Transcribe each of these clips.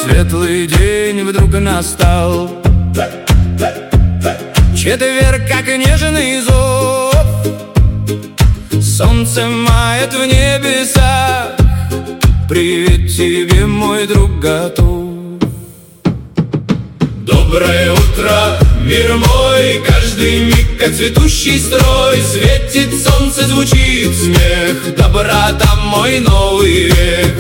Светлый день вдруг настал, четверг, как нежный зов. Солнце мает в небесах, привет тебе, мой друг, готов. Доброе утро, мир мой, каждый миг, как цветущий строй. Светит солнце, звучит смех, доброта мой новый век.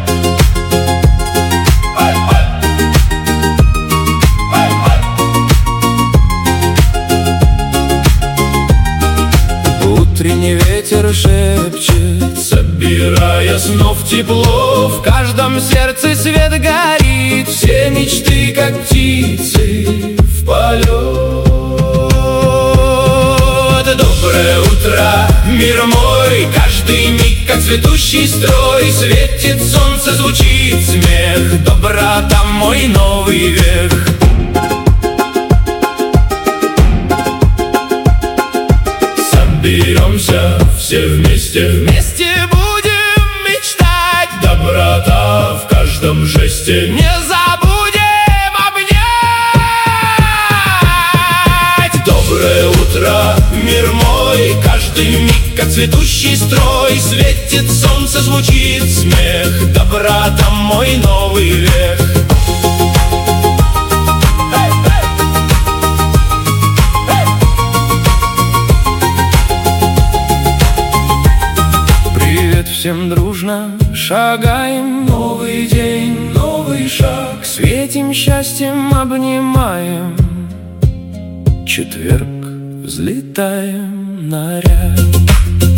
Утренний ветер шепчет, собирая снов тепло. В каждом сердце свет горит, все мечты, как птицы, в полет. Доброе утро, мир мой, каждый миг, как цветущий строй. Светит солнце, звучит смех, доброта мой новый век. Соберемся все вместе, вместе будем мечтать. Доброта в каждом жесте, не забудем обнять. Доброе утро, мир мой, каждый миг, как цветущий строй. Светит солнце, звучит смех, доброта мой новый век. Всем дружно шагаем, новый день, новый шаг. Светим счастьем, обнимаем, четверг, взлетаем на ряд.